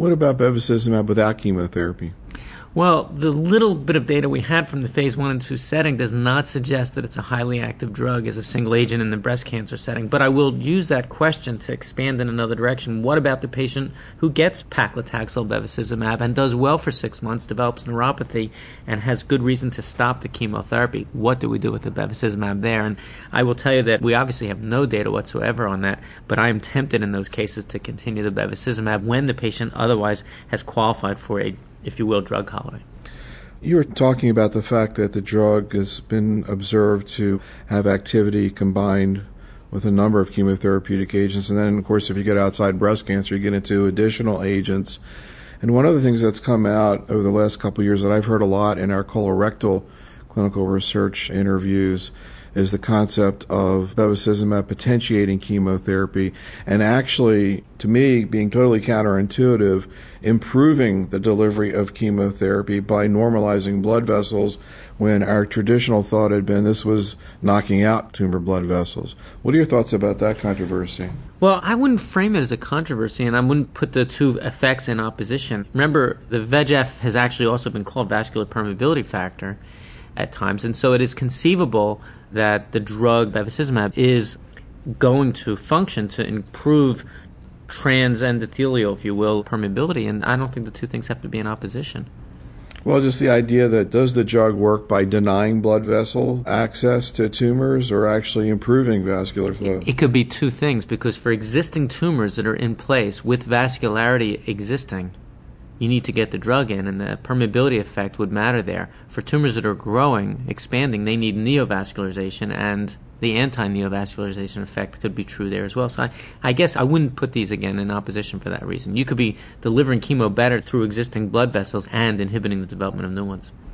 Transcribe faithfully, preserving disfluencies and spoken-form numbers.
What about bevacizumab without chemotherapy? Well, the little bit of data we had from the phase one and two setting does not suggest that it's a highly active drug as a single agent in the breast cancer setting. But I will use that question to expand in another direction. What about the patient who gets paclitaxel bevacizumab and does well for six months, develops neuropathy, and has good reason to stop the chemotherapy? What do we do with the bevacizumab there? And I will tell you that we obviously have no data whatsoever on that, but I am tempted in those cases to continue the bevacizumab when the patient otherwise has qualified for a, if you will, drug holiday. You were talking about the fact that the drug has been observed to have activity combined with a number of chemotherapeutic agents. And then, of course, if you get outside breast cancer, you get into additional agents. And one of the things that's come out over the last couple of years that I've heard a lot in our colorectal clinical research interviews is the concept of bevacizumab potentiating chemotherapy and actually, to me, being totally counterintuitive, improving the delivery of chemotherapy by normalizing blood vessels when our traditional thought had been this was knocking out tumor blood vessels. What are your thoughts about that controversy? Well, I wouldn't frame it as a controversy, and I wouldn't put the two effects in opposition. Remember, the V E G F has actually also been called vascular permeability factor at times, and so it is conceivable that the drug bevacizumab is going to function to improve transendothelial, if you will, permeability, and I don't think the two things have to be in opposition. Well, just the idea that does the drug work by denying blood vessel access to tumors or actually improving vascular flow? It, it could be two things, because for existing tumors that are in place with vascularity existing, you need to get the drug in, and the permeability effect would matter there. For tumors that are growing, expanding, they need neovascularization, and the anti-neovascularization effect could be true there as well. So I, I guess I wouldn't put these, again, in opposition for that reason. You could be delivering chemo better through existing blood vessels and inhibiting the development of new ones.